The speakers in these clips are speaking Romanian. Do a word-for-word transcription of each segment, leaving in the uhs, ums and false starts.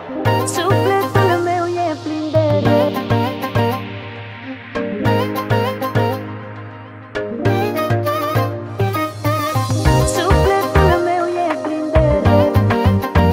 Sufletul meu e plin de răni. Sufletul meu e plin de răni.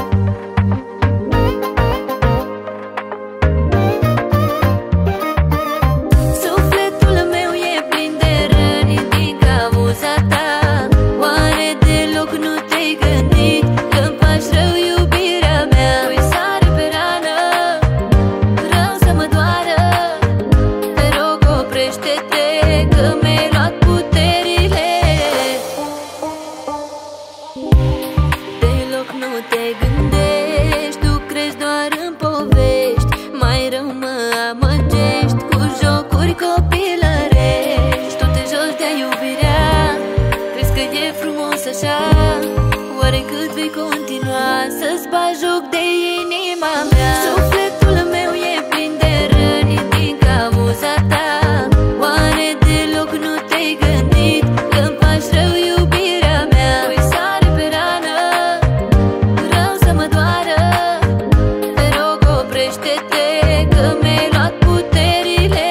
Sufletul meu e plin de răni din cauza ta. Oare deloc nu te-ai gândit că-mi faci rău iubirea mea? Păi sare pe rană, rău să mă doară. Te rog, oprește-te că mi-ai luat puterile. Deloc nu te gândești, tu crezi doar în povești. Mai rău mă amăgești cu jocuri copilărești. Tu te joci de-a iubirea, crezi că e frumos așa? Oare cât vei continua să-ți bagi joc de inima mea? Sufletul meu e plin de răni din cauza ta. Oare deloc nu te-ai gândit că-mi faci rău iubirea mea? Păi sare pe rană, rău să mă doară. Te rog, oprește-te că mi-ai luat puterile.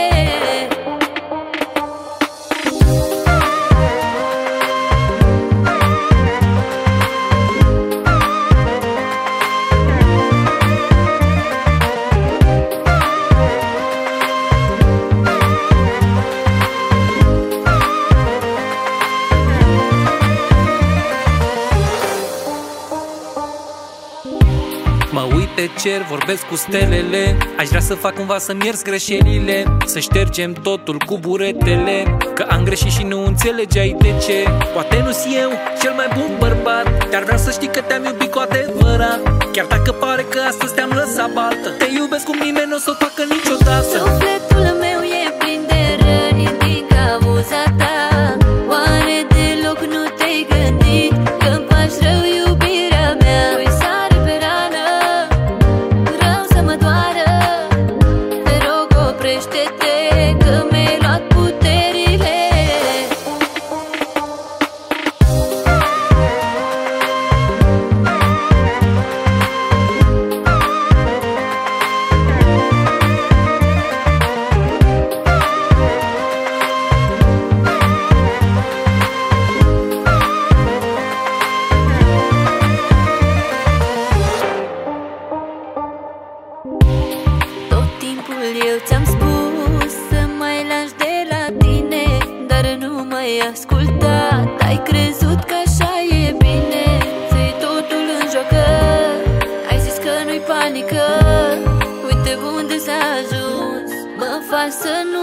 Mă uit pe cer, vorbesc cu stelele. Aș vrea să fac cumva să-mi ierzi greșelile, să ștergem totul cu buretele. Că am greșit și nu înțelegeai de ce. Poate nu-s eu cel mai bun bărbat, dar vreau să știi că te-am iubit cu adevărat. Chiar dacă pare că astăzi te-am lăsat baltă, te iubesc cum nimeni nu o să o facă niciodată. Sufletul meu e plin de răni din cauza ta. Oare deloc nu te-ai gândit că-mi faci rău iubirea mea? Păi sare pe rană, rău să mă doară. Te rog, oprește-te că mi-ai luat puterile. Tot timpul eu ți-am spus să mai lași de la tine, dar nu m-ai ascultat. Ai crezut că așa e bine, ți-ai totul în joacă. Ai zis că nu-i panică, uite unde s-a ajuns. Mă faci să nu